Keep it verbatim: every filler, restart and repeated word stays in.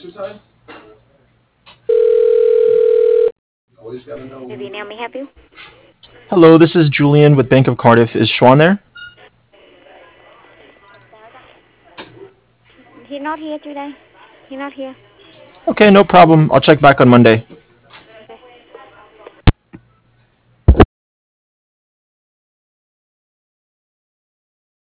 Vivian, may I help you? Hello, this is Julian with Bank of Cardiff. Is Schwan there? He's not here today. He's not here. Okay, no problem. I'll check back on Monday.